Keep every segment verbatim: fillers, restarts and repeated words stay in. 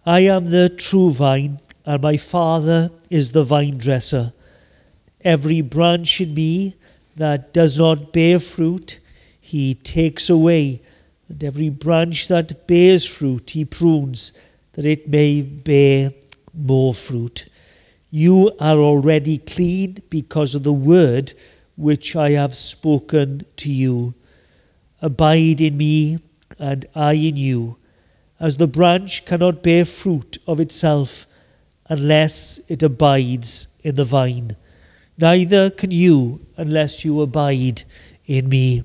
I am the true vine, and my Father is the vine dresser. Every branch in me that does not bear fruit, he takes away, and every branch that bears fruit, he prunes, that it may bear more fruit. You are already clean because of the word which I have spoken to you. Abide in me, and I in you, as the branch cannot bear fruit of itself unless it abides in the vine. Neither can you unless you abide in me.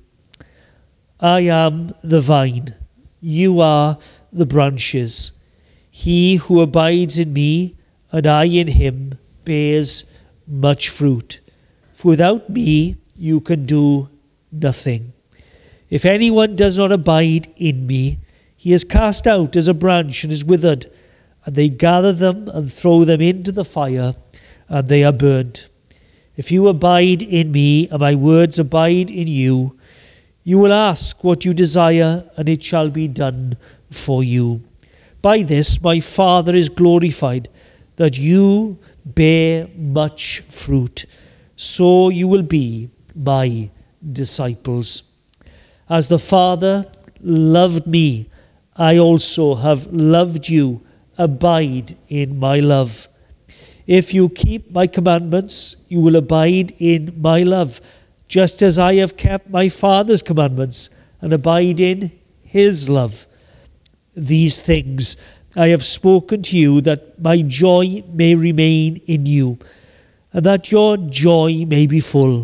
I am the vine, you are the branches. He who abides in me, and I in him, bears much fruit. For without me you can do nothing. If anyone does not abide in me, he is cast out as a branch and is withered, and they gather them and throw them into the fire, and they are burnt. If you abide in me, and my words abide in you, you will ask what you desire, and it shall be done for you. By this my Father is glorified, that you bear much fruit, so you will be my disciples. As the Father loved me, I also have loved you. Abide in my love. If you keep my commandments, you will abide in my love, just as I have kept my Father's commandments and abide in his love. These things I have spoken to you, that my joy may remain in you, and that your joy may be full.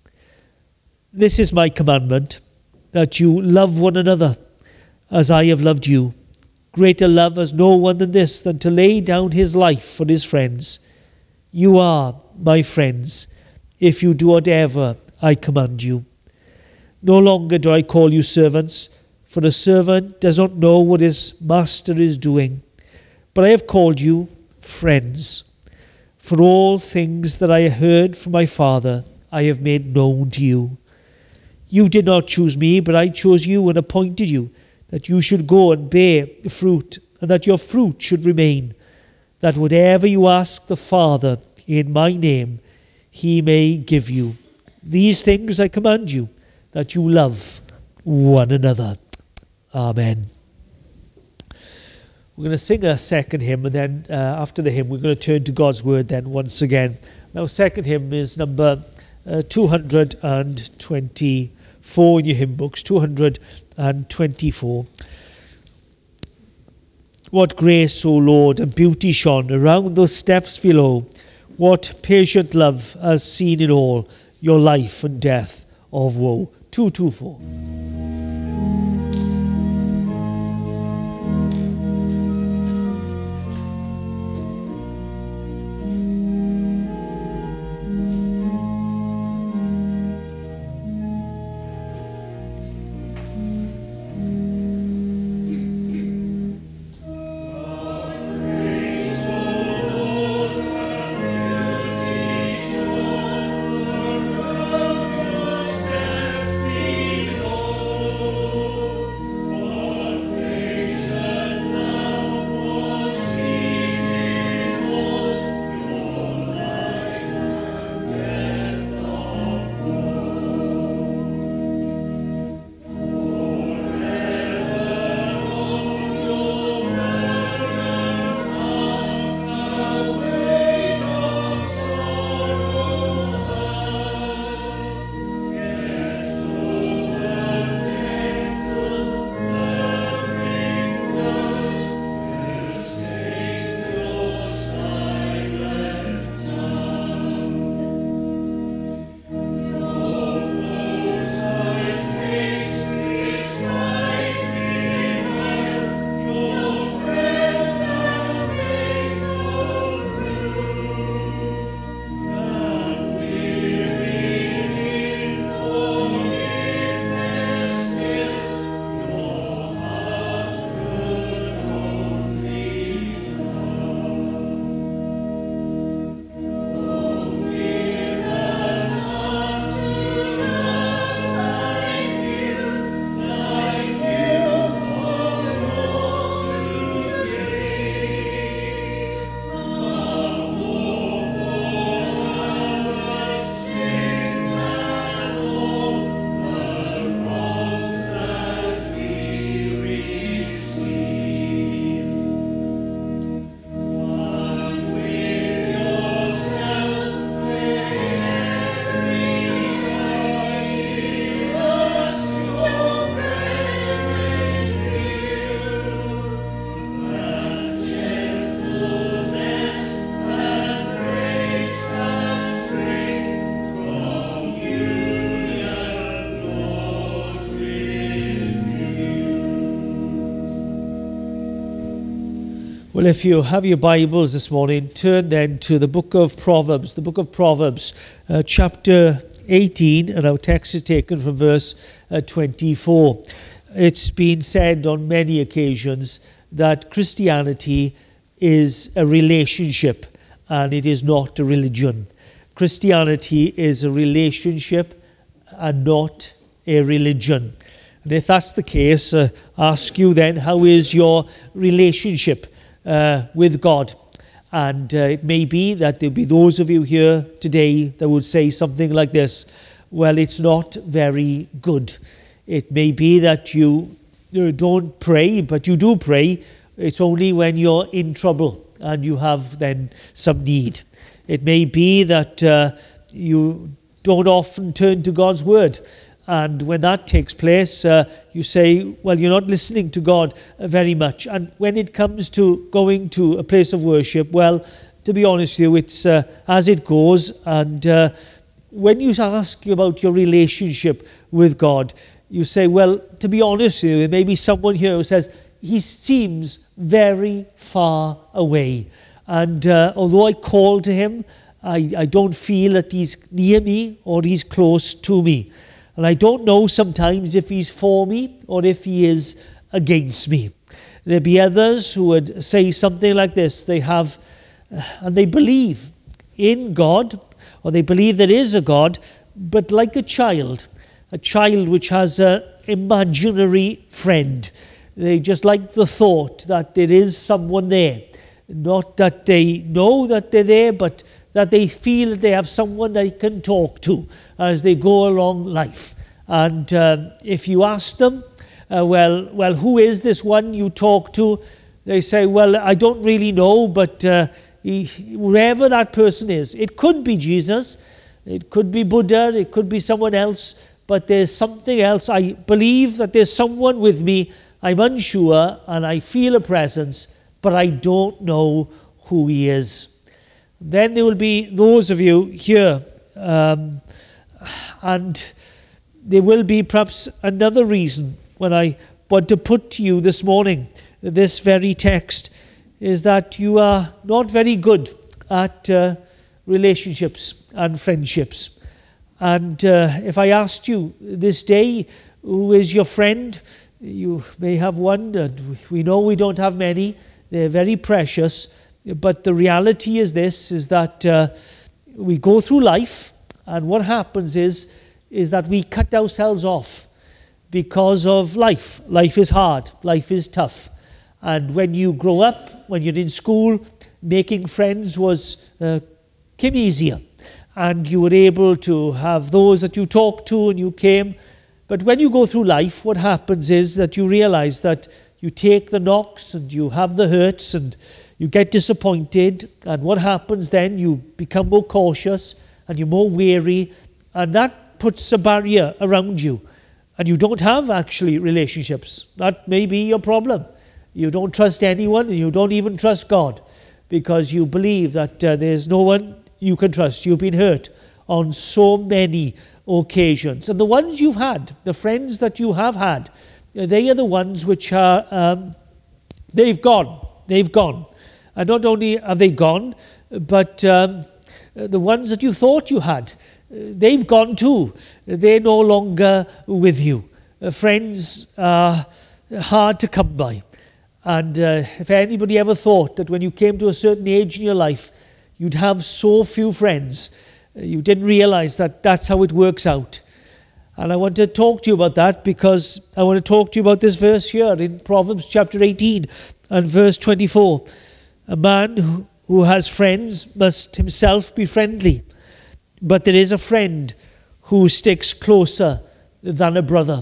This is my commandment, that you love one another as I have loved you. Greater love has no one than this, than to lay down his life for his friends. You are my friends, if you do whatever I command you. No longer do I call you servants, for a servant does not know what his master is doing. But I have called you friends. For all things that I heard from my Father, I have made known to you. You did not choose me, but I chose you and appointed you, that you should go and bear fruit, and that your fruit should remain, that whatever you ask the Father in my name, he may give you. These things I command you, that you love one another. Amen. We're going to sing a second hymn, and then uh, after the hymn, we're going to turn to God's word then once again. Now, second hymn is number uh, two hundred twenty-four in your hymn books, two hundred twenty-four. What grace, O Lord, and beauty shone around those steps below. What patient love has seen in all your life and death of woe. two twenty-four. Lord. Well, if you have your Bibles this morning, turn then to the book of Proverbs, the book of Proverbs, uh, chapter eighteen, and our text is taken from verse uh, twenty-four. It's been said on many occasions that Christianity is a relationship and it is not a religion. Christianity is a relationship and not a religion. And if that's the case, uh, ask you then, how is your relationship Uh, with God? And uh, it may be that there'll be those of you here today that would say something like this: well, it's not very good. It may be that you, you don't pray, but you do pray. It's only when you're in trouble and you have then some need. It may be that uh, you don't often turn to God's word. And when that takes place, uh, you say, well, you're not listening to God very much. And when it comes to going to a place of worship, well, to be honest with you, it's uh, as it goes. And uh, when you ask about your relationship with God, you say, well, to be honest with you, there may be someone here who says, he seems very far away. And uh, although I call to him, I, I don't feel that he's near me or he's close to me. And I don't know sometimes if he's for me or if he is against me. There'll be others who would say something like this. They have, and they believe in God, or they believe there is a God, but like a child, a child which has an imaginary friend. They just like the thought that there is someone there. Not that they know that they're there, but that they feel that they have someone they can talk to as they go along life. And um, if you ask them, uh, well, well, who is this one you talk to? They say, well, I don't really know, but uh, he, whoever that person is, it could be Jesus, it could be Buddha, it could be someone else, but there's something else. I believe that there's someone with me. I'm unsure, and I feel a presence, but I don't know who he is. Then there will be those of you here, um, and there will be perhaps another reason when I want to put to you this morning this very text, is that you are not very good at uh, relationships and friendships. And uh, if I asked you this day, who is your friend? You may have one, and we know we don't have many. They're very precious. But the reality is this, is that uh, we go through life, and what happens is, is that we cut ourselves off because of life. Life is hard. Life is tough. And when you grow up, when you're in school, making friends was uh, came easier. And you were able to have those that you talked to and you came. But when you go through life, what happens is that you realize that you take the knocks and you have the hurts and you get disappointed, and what happens then? You become more cautious and you're more wary, and that puts a barrier around you, and you don't have actually relationships. That may be your problem. You don't trust anyone, and you don't even trust God, because you believe that uh, there's no one you can trust. You've been hurt on so many occasions, and the ones you've had, the friends that you have had, they are the ones which are um, they've gone. They've gone. And not only have they gone, but um, the ones that you thought you had, they've gone too. They're no longer with you. Uh, friends are hard to come by. And uh, if anybody ever thought that when you came to a certain age in your life, you'd have so few friends, you didn't realize that that's how it works out. And I want to talk to you about that, because I want to talk to you about this verse here in Proverbs chapter eighteen and verse twenty-four. A man who, who has friends must himself be friendly, but there is a friend who sticks closer than a brother.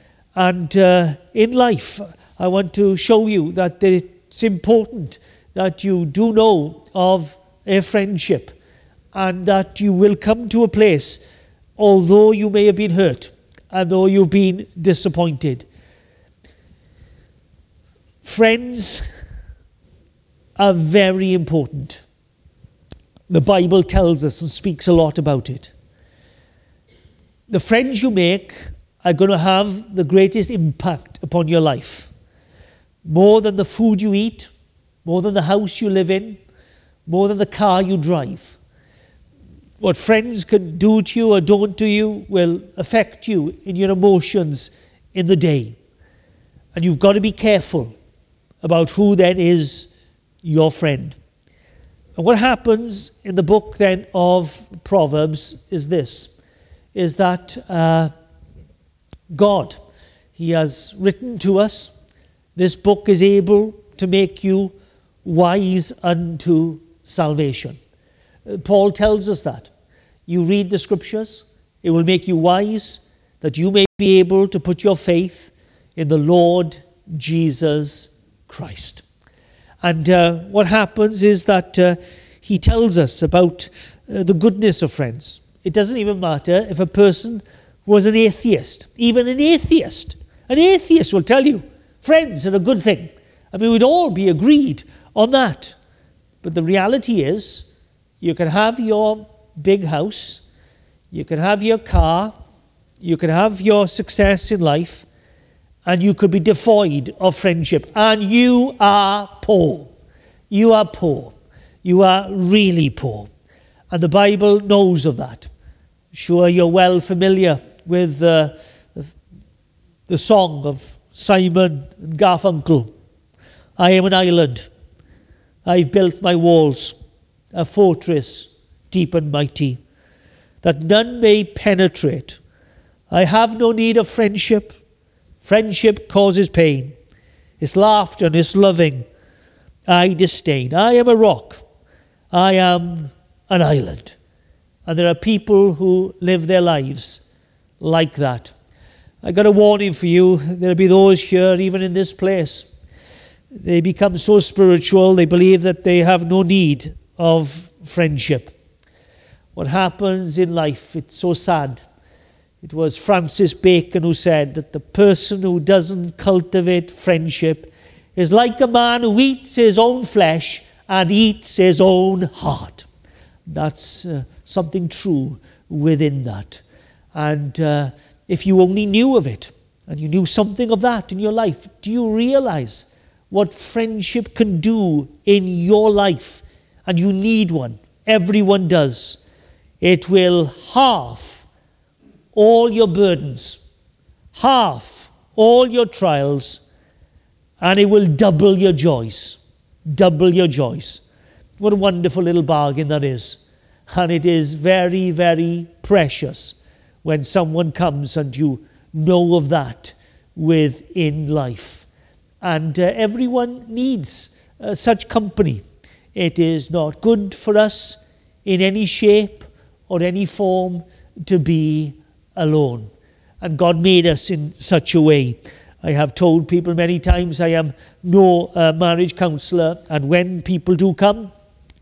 And uh, in life, I want to show you that it's important that you do know of a friendship, and that you will come to a place, although you may have been hurt, and though you've been disappointed. Friends are very important. The Bible tells us and speaks a lot about it. The friends you make are going to have the greatest impact upon your life. More than the food you eat, more than the house you live in, more than the car you drive. What friends can do to you or don't to you will affect you in your emotions in the day. And you've got to be careful about who then is your friend. And what happens in the book then of Proverbs is this, is that uh, God, He has written to us, this book is able to make you wise unto salvation. Uh, Paul tells us that. You read the scriptures, it will make you wise, that you may be able to put your faith in the Lord Jesus Christ. And uh, what happens is that uh, he tells us about uh, the goodness of friends. It doesn't even matter if a person was an atheist. Even an atheist. An atheist will tell you, friends are a good thing. I mean, we'd all be agreed on that. But the reality is, you can have your big house, you can have your car, you can have your success in life, and you could be devoid of friendship. And you are poor. You are poor. You are really poor. And the Bible knows of that. Sure, you're well familiar with uh, the, the song of Simon and Garfunkel. I am an island. I've built my walls, a fortress deep and mighty, that none may penetrate. I have no need of friendship. Friendship causes pain. Its laughter and its loving I disdain. I am a rock. I am an island. And there are people who live their lives like that. I got a warning for you. There'll be those here, even in this place. They become so spiritual, they believe that they have no need of friendship. What happens in life, it's so sad. It was Francis Bacon who said that the person who doesn't cultivate friendship is like a man who eats his own flesh and eats his own heart. That's uh, something true within that. And uh, if you only knew of it, and you knew something of that in your life, do you realize what friendship can do in your life? And you need one. Everyone does. It will halve all your burdens, half all your trials, and it will double your joys. Double your joys. What a wonderful little bargain that is. And it is very, very precious when someone comes and you know of that within life. And uh, everyone needs uh, such company. It is not good for us in any shape or any form to be alone. And God made us in such a way. I have told people many times I am no uh, marriage counsellor, and when people do come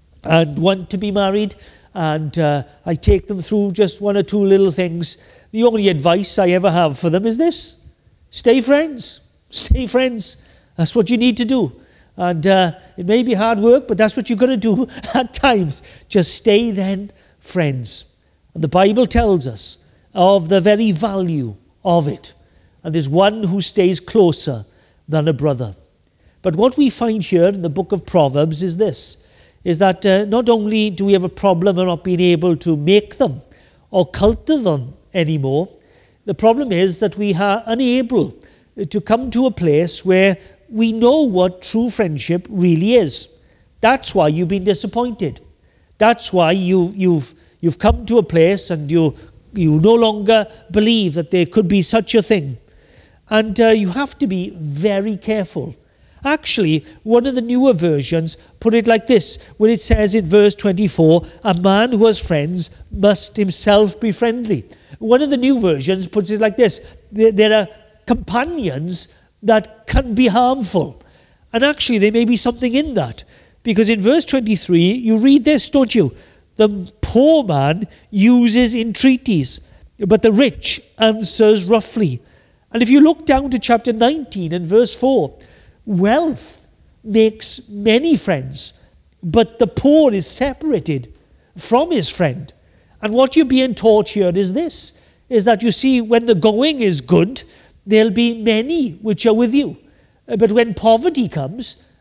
and want to be married, and uh, I take them through just one or two little things, the only advice I ever have for them is this: stay friends. Stay friends. That's what you need to do. And uh, it may be hard work, but that's what you've got to do at times. Just stay then friends. And the Bible tells us of the very value of it. And there's one who stays closer than a brother. But what we find here in the book of Proverbs is this, is that uh, not only do we have a problem of not being able to make them or cultivate them anymore, the problem is that we are unable to come to a place where we know what true friendship really is. That's why you've been disappointed. That's why you, you've you've come to a place and you you no longer believe that there could be such a thing. And uh, you have to be very careful. Actually, one of the newer versions put it like this, where it says in verse twenty-four, a man who has friends must himself be friendly. One of the new versions puts it like this, there, there are companions that can be harmful. And actually, there may be something in that. Because in verse twenty-three, you read this, don't you? The poor man uses entreaties, but the rich answers roughly. And if you look down to chapter nineteen and verse four, wealth makes many friends, but the poor is separated from his friend. And what you're being taught here is this, is that you see, when the going is good, there'll be many which are with you. But when poverty comes,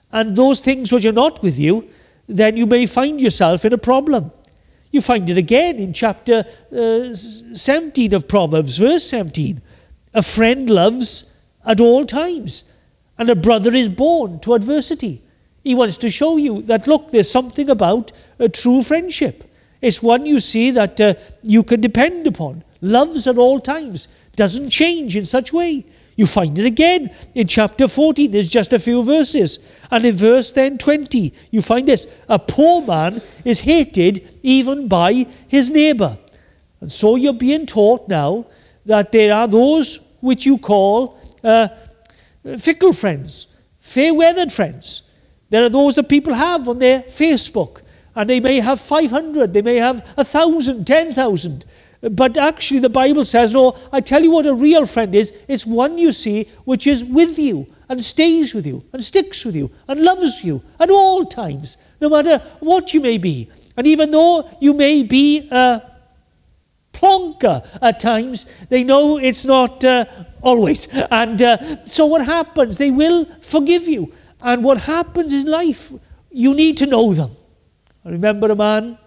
and those things which are not with you, then you may find yourself in a problem. You find it again in chapter uh, seventeen of Proverbs, verse seventeen. A friend loves at all times, and a brother is born to adversity. He wants to show you that, look, there's something about a true friendship. It's one you see that uh, you can depend upon. Loves at all times. Doesn't change in such way. You find it again in chapter fourteen. There's just a few verses. And in verse then twenty, you find this. A poor man is hated even by his neighbour. And so you're being taught now that there are those which you call uh, fickle friends, fair-weathered friends. There are those that people have on their Facebook, and they may have five hundred, they may have one thousand, ten thousand. But actually the Bible says, no, I tell you what a real friend is. It's one you see which is with you and stays with you and sticks with you and loves you at all times, no matter what you may be. And even though you may be a plonker at times, they know it's not uh, always. And uh, so what happens? They will forgive you. And what happens in life, you need to know them. I remember a man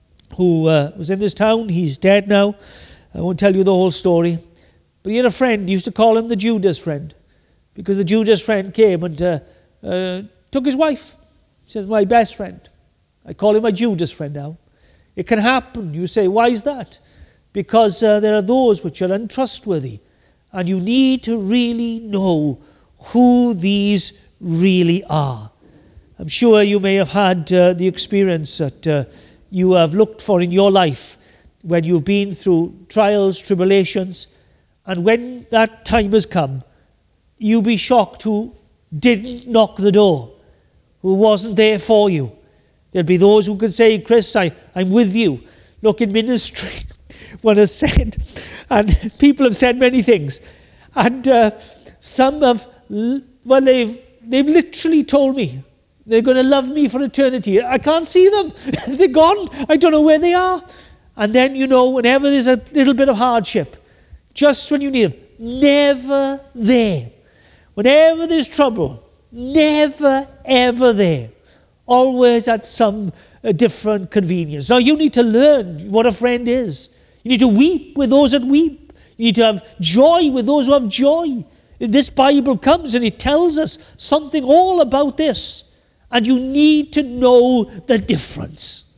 who uh, was in this town. He's dead now. I won't tell you the whole story. But he had a friend. He used to call him the Judas friend, because the Judas friend came and uh, uh, took his wife. He said, my best friend. I call him my Judas friend now. It can happen. You say, why is that? Because uh, there are those which are untrustworthy. And you need to really know who these really are. I'm sure you may have had uh, the experience that uh, you have looked for in your life when you've been through trials, tribulations, and when that time has come, you'll be shocked who didn't knock the door, who wasn't there for you. There'll be those who can say, Chris, I, I'm with you. Look, in ministry, one has said, and people have said many things, and uh, some have, well, they've They've literally told me they're going to love me for eternity. I can't see them. They're gone. I don't know where they are. And then, you know, whenever there's a little bit of hardship, just when you need them, never there. Whenever there's trouble, never, ever there. Always at some uh, different convenience. Now, you need to learn what a friend is. You need to weep with those that weep. You need to have joy with those who have joy. This Bible comes and it tells us something all about this. And you need to know the difference.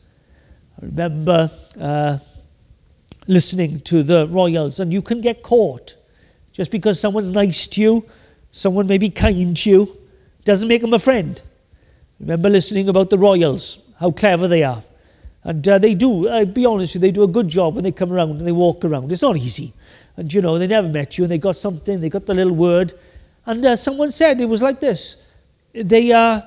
I remember uh, listening to the Royals, and you can get caught. Just because someone's nice to you, someone may be kind to you, doesn't make them a friend. I remember listening about the Royals, how clever they are. And uh, they do, I'll be honest with you, they do a good job when they come around and they walk around. It's not easy. And, you know, they never met you, and they got something, they got the little word. And uh, someone said it was like this. They are,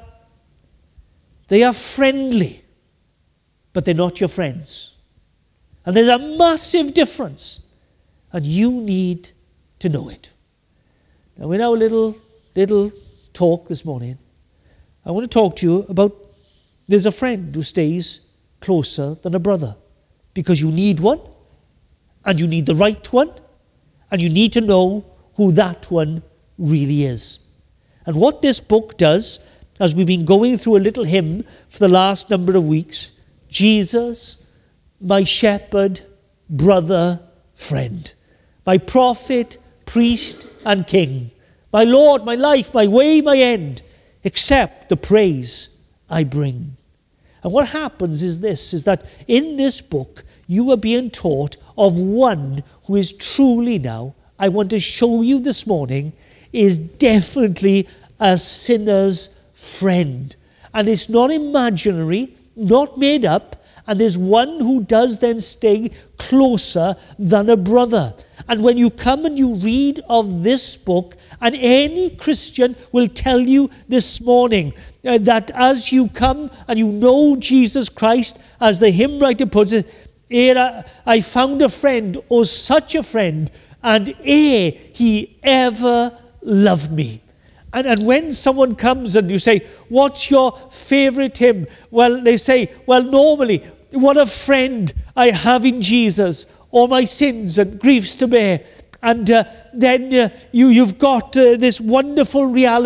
they are friendly, but they're not your friends. And there's a massive difference. And you need to know it. Now, in our little, little talk this morning, I want to talk to you about, there's a friend who stays closer than a brother. Because you need one, and you need the right one, and you need to know who that one really is. And what this book does, as we've been going through a little hymn for the last number of weeks, Jesus, my shepherd, brother, friend, my prophet, priest, and king, my Lord, my life, my way, my end, accept the praise I bring. And what happens is this, is that in this book, you are being taught of one who is truly now, I want to show you this morning, is definitely a sinner's friend. And it's not imaginary, not made up, and there's one who does then stay closer than a brother. And when you come and you read of this book, and any Christian will tell you this morning uh, that as you come and you know Jesus Christ, as the hymn writer puts it, ere I found a friend, oh such a friend, and ere he ever loved me. And, and when someone comes and you say, what's your favourite hymn? Well, they say, well, normally, what a friend I have in Jesus, all my sins and griefs to bear. And uh, then uh, you, you've got uh, this wonderful reality.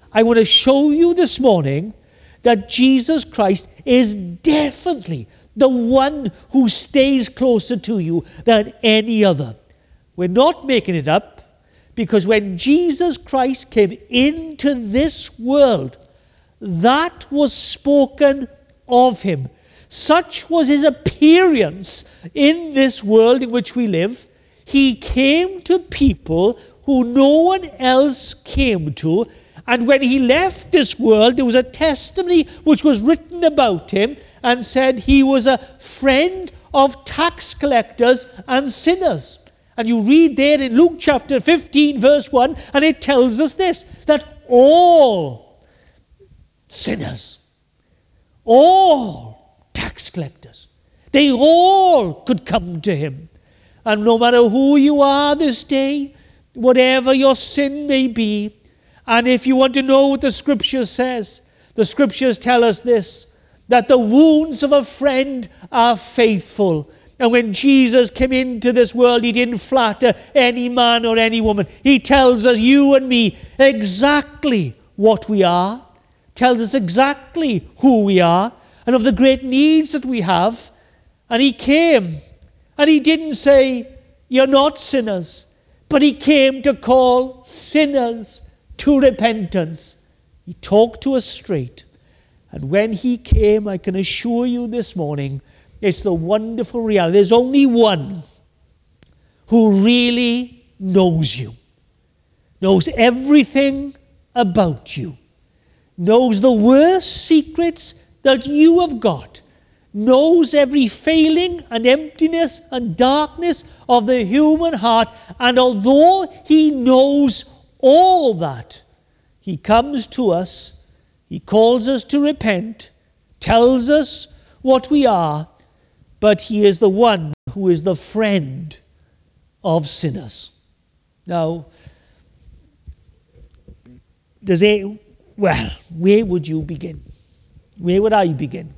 I want to show you this morning that Jesus Christ is definitely the one who stays closer to you than any other. We're not making it up, because when Jesus Christ came into this world, that was spoken of him. Such was his appearance in this world in which we live. He came to people who no one else came to. And when he left this world, there was a testimony which was written about him and said he was a friend of tax collectors and sinners. And you read there in Luke chapter fifteen, verse one, and it tells us this, that all sinners, all tax collectors, they all could come to him. And no matter who you are this day, whatever your sin may be, and if you want to know what the scripture says, the scriptures tell us this, that the wounds of a friend are faithful. And when Jesus came into this world, he didn't flatter any man or any woman. He tells us, you and me, exactly what we are, tells us exactly who we are, and of the great needs that we have. And he came, and he didn't say, you're not sinners, but he came to call sinners to repentance. He talked to us straight. And when he came, I can assure you this morning, it's the wonderful reality. There's only one who really knows you, knows everything about you, knows the worst secrets that you have got, knows every failing and emptiness and darkness of the human heart. And although he knows all that, he comes to us, he calls us to repent, tells us what we are, but he is the one who is the friend of sinners. Now, does it, well, where would you begin? Where would I begin?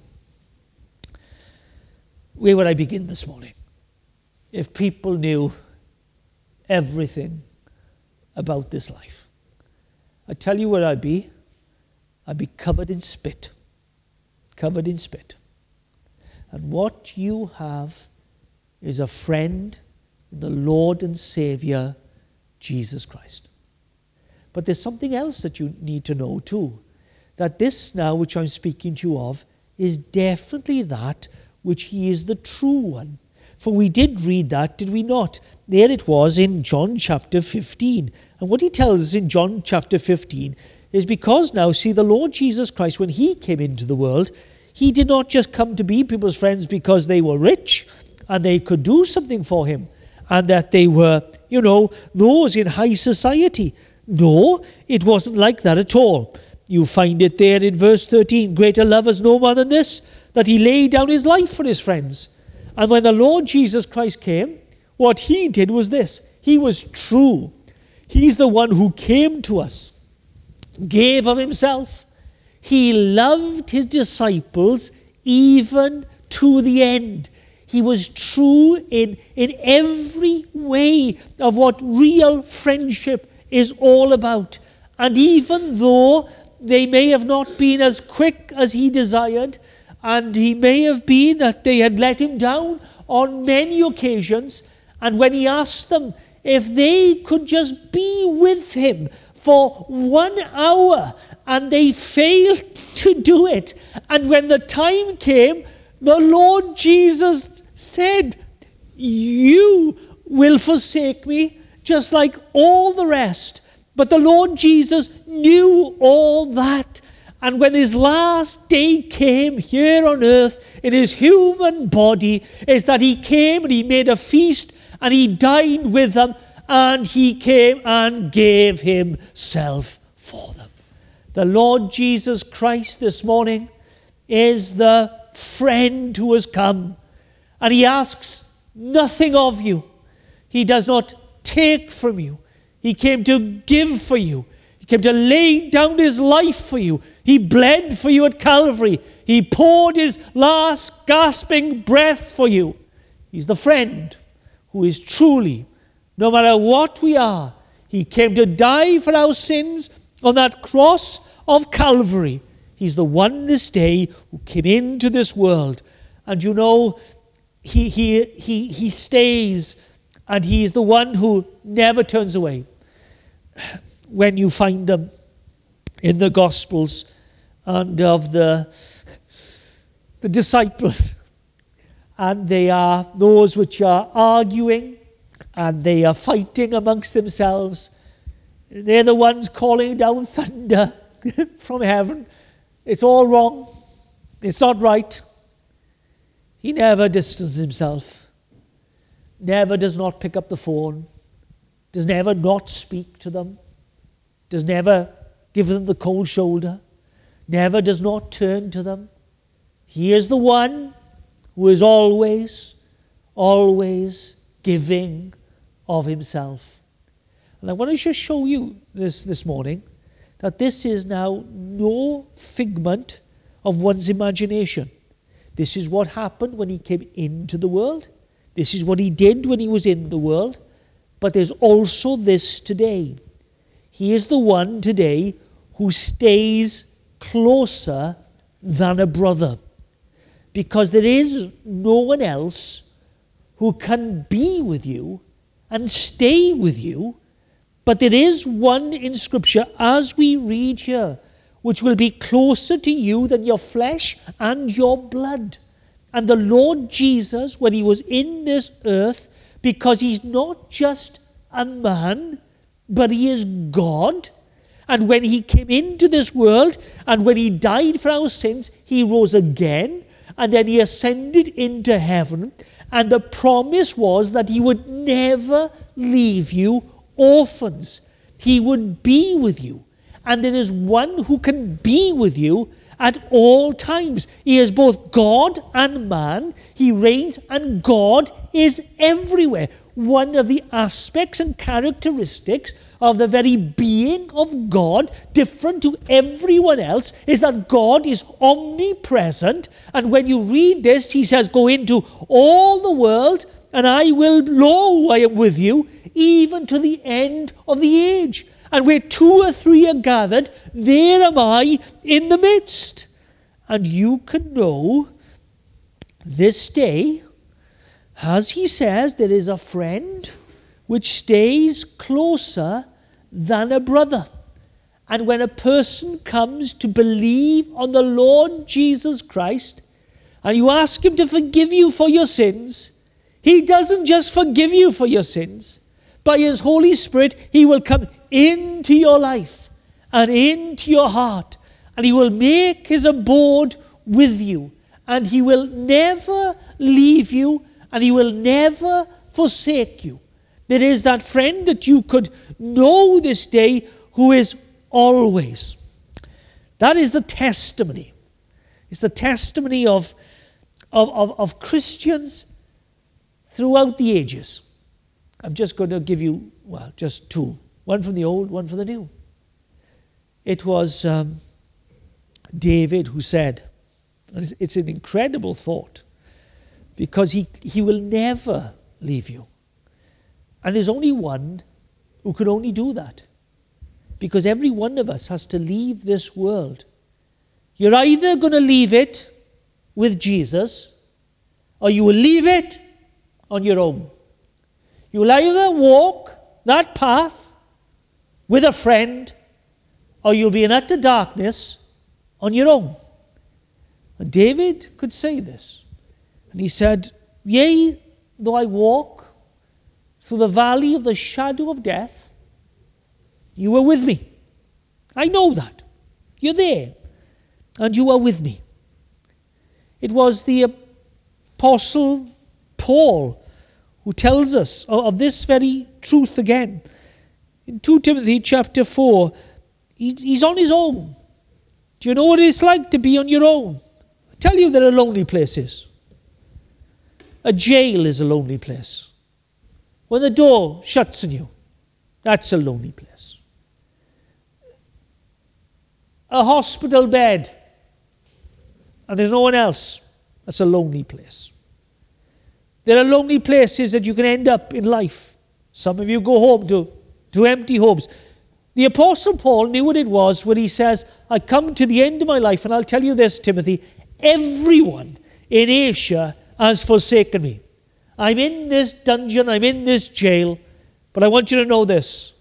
Where would I begin this morning? If people knew everything about this life, I tell you where I'd be. I'd be covered in spit. Covered in spit. And what you have is a friend in the Lord and Savior, Jesus Christ. But there's something else that you need to know too. That this now, which I'm speaking to you of, is definitely that which he is the true one. For we did read that, did we not? There it was in John chapter fifteen. And what he tells us in John chapter fifteen is because now, see, the Lord Jesus Christ, when he came into the world, he did not just come to be people's friends because they were rich and they could do something for him and that they were, you know, those in high society. No, it wasn't like that at all. You find it there in verse thirteen. Greater love has no man than this, that he laid down his life for his friends. And when the Lord Jesus Christ came, what he did was this. He was true. He's the one who came to us, gave of himself. He loved his disciples even to the end. He was true in, in every way of what real friendship is all about. And even though they may have not been as quick as he desired, and he may have been that they had let him down on many occasions, and when he asked them if they could just be with him for one hour, and they failed to do it. And when the time came, the Lord Jesus said, you will forsake me just like all the rest. But the Lord Jesus knew all that. And when his last day came here on earth in his human body, is that he came and he made a feast and he dined with them and he came and gave himself for them. The Lord Jesus Christ this morning is the friend who has come, and he asks nothing of you. He does not take from you. He came to give for you. He came to lay down his life for you. He bled for you at Calvary. He poured his last gasping breath for you. He's the friend who is truly, no matter what we are, he came to die for our sins, on that cross of Calvary. He's the one this day who came into this world. And you know, he, he, he, he stays, and he is the one who never turns away. When you find them in the Gospels and of the, the disciples, and they are those which are arguing, and they are fighting amongst themselves. They're the ones calling down thunder from heaven. It's all wrong. It's not right. He never distances himself. Never does not pick up the phone. Does never not speak to them. Does never give them the cold shoulder. Never does not turn to them. He is the one who is always, always giving of himself. And I want to just show you this this morning, that this is now no figment of one's imagination. This is what happened when he came into the world. This is what he did when he was in the world. But there's also this today. He is the one today who stays closer than a brother. Because there is no one else who can be with you and stay with you. But there is one in Scripture, as we read here, which will be closer to you than your flesh and your blood. And the Lord Jesus, when he was in this earth, because he's not just a man, but he is God. And when he came into this world, and when he died for our sins, he rose again, and then he ascended into heaven. And the promise was that he would never leave you orphans. He would be with you. And there is one who can be with you at all times. He is both God and man. He reigns, and God is everywhere. One of the aspects and characteristics of the very being of God, different to everyone else, is that God is omnipresent. And when you read this, he says, go into all the world, and I will, lo, I am with you, even to the end of the age. And where two or three are gathered, there am I in the midst. And you can know this day, as he says, there is a friend which stays closer than a brother. And when a person comes to believe on the Lord Jesus Christ, and you ask him to forgive you for your sins, he doesn't just forgive you for your sins. By his Holy Spirit, he will come into your life and into your heart, and he will make his abode with you, and he will never leave you, and he will never forsake you. There is that friend that you could know this day who is always. That is the testimony. It's the testimony of, of, of, of Christians throughout the ages. I'm just going to give you, well, just two. One from the old, one from the new. It was um, David who said, and it's, it's an incredible thought, because he, he will never leave you. And there's only one who can only do that. Because every one of us has to leave this world. You're either going to leave it with Jesus, or you will leave it on your own. You will either walk that path with a friend, or you'll be in utter darkness on your own. And David could say this. And he said, yea, though I walk through the valley of the shadow of death, you are with me. I know that. You're there. And you are with me. It was the Apostle Paul who tells us of this very truth again. In Second Timothy chapter four, he's on his own. Do you know what it's like to be on your own? I tell you, there are lonely places. A jail is a lonely place. When the door shuts on you, that's a lonely place. A hospital bed, and there's no one else, that's a lonely place. There are lonely places that you can end up in life. Some of you go home to, to empty homes. The Apostle Paul knew what it was when he says, I come to the end of my life, and I'll tell you this, Timothy, everyone in Asia has forsaken me. I'm in this dungeon, I'm in this jail, but I want you to know this.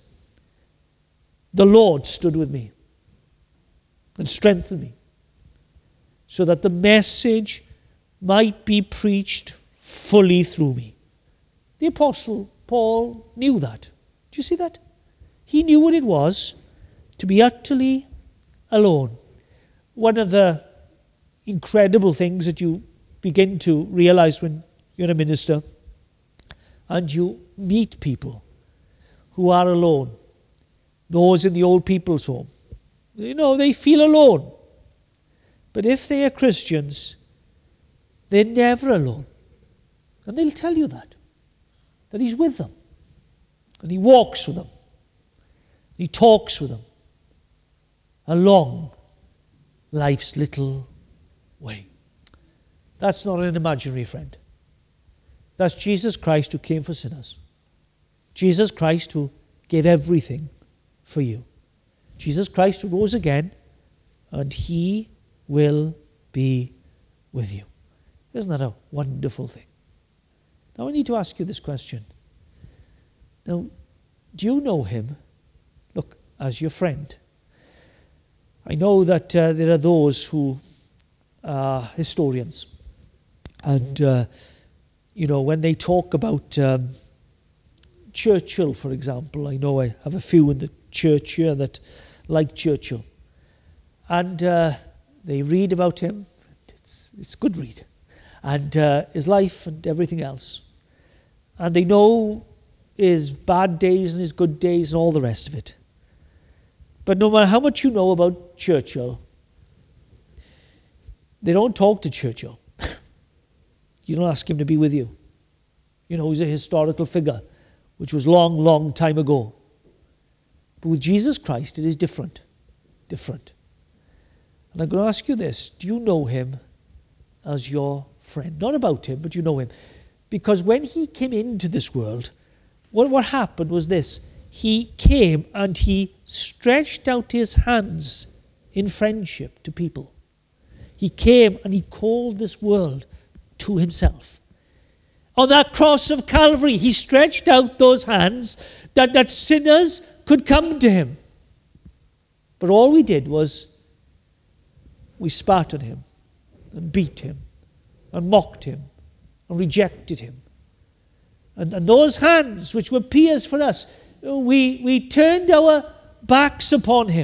The Lord stood with me and strengthened me so that the message might be preached fully through me. The Apostle Paul knew that. Do you see that? He knew what it was to be utterly alone. One of the incredible things that you begin to realize when you're a minister and you meet people who are alone, those in the old people's home, you know, they feel alone. But if they are Christians, they're never alone. And they'll tell you that, that he's with them. And he walks with them. He talks with them along life's little way. That's not an imaginary friend. That's Jesus Christ who came for sinners. Jesus Christ who gave everything for you. Jesus Christ who rose again, and he will be with you. Isn't that a wonderful thing? Now I need to ask you this question. Now, do you know him, look, as your friend? I know that uh, there are those who are historians, and uh, you know, when they talk about um, Churchill, for example, I know I have a few in the church here that like Churchill, and uh, they read about him. It's it's a good read, and uh, his life and everything else, and they know his bad days and his good days and all the rest of it. But no matter how much you know about Churchill, they don't talk to Churchill. You don't ask him to be with you. You know, he's a historical figure, which was long, long time ago. But with Jesus Christ, it is different. Different. And I'm going to ask you this. Do you know him as your friend? Not about him, but you know him. Because when he came into this world, what, what happened was this. He came and he stretched out his hands in friendship to people. He came and he called this world to himself. On that cross of Calvary, he stretched out those hands that, that sinners could come to him. But all we did was we spat on him and beat him and mocked him and rejected him. And, and those hands which were pierced for us, we, we turned our backs upon him.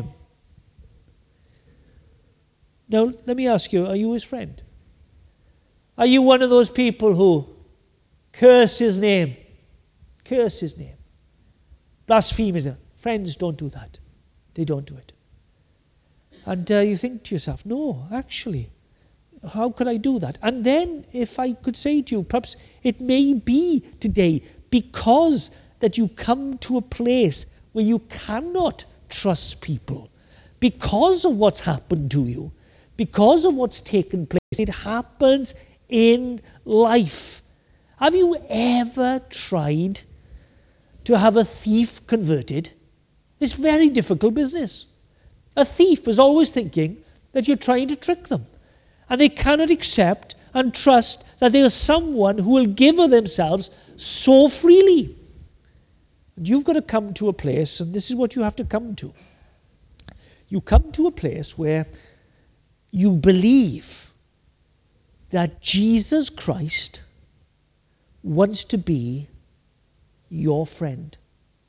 Now, let me ask you, are you his friend? Are you one of those people who curse his name? Curse his name. Blaspheme his name. Friends don't do that. They don't do it. And uh, you think to yourself, no, actually, how could I do that? And then if I could say to you, perhaps it may be today because that you come to a place where you cannot trust people because of what's happened to you, because of what's taken place. It happens in life. Have you ever tried to have a thief converted? It's very difficult business. A thief is always thinking that you're trying to trick them. And they cannot accept and trust that there's someone who will give of themselves so freely. And you've got to come to a place, and this is what you have to come to. You come to a place where you believe that Jesus Christ wants to be your friend.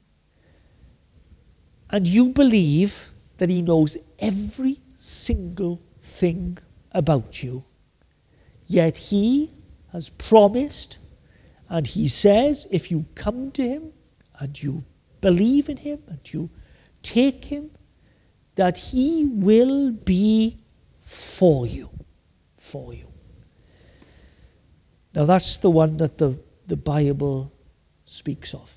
And you believe that he knows every single thing about you. Yet he has promised, and he says, if you come to him and you believe in him and you take him, that he will be for you. For you. Now that's the one that the, the Bible speaks of.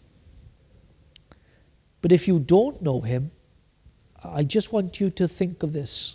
But if you don't know him, I just want you to think of this.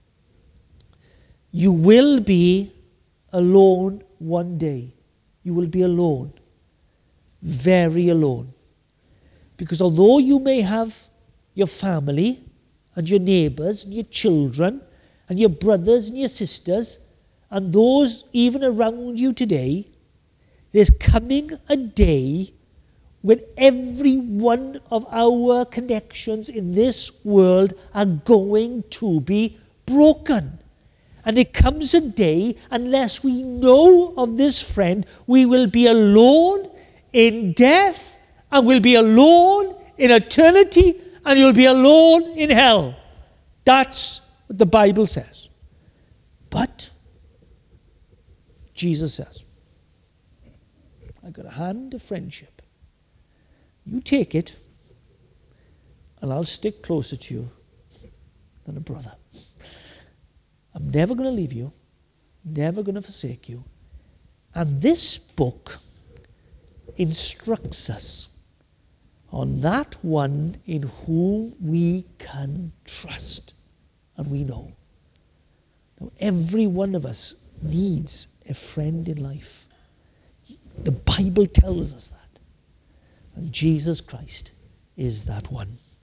You will be alone one day. You will be alone. Very alone. Because although you may have your family and your neighbours and your children and your brothers and your sisters and those even around you today, there's coming a day when every one of our connections in this world are going to be broken. And it comes a day, unless we know of this friend, we will be alone in death, and we'll be alone in eternity, and you'll be alone in hell. That's what the Bible says. But Jesus says, I got a hand of friendship. You take it, and I'll stick closer to you than a brother. I'm never going to leave you, never going to forsake you. And this book instructs us on that one in whom we can trust and we know. Now, every one of us needs a friend in life. The Bible tells us that. And Jesus Christ is that one.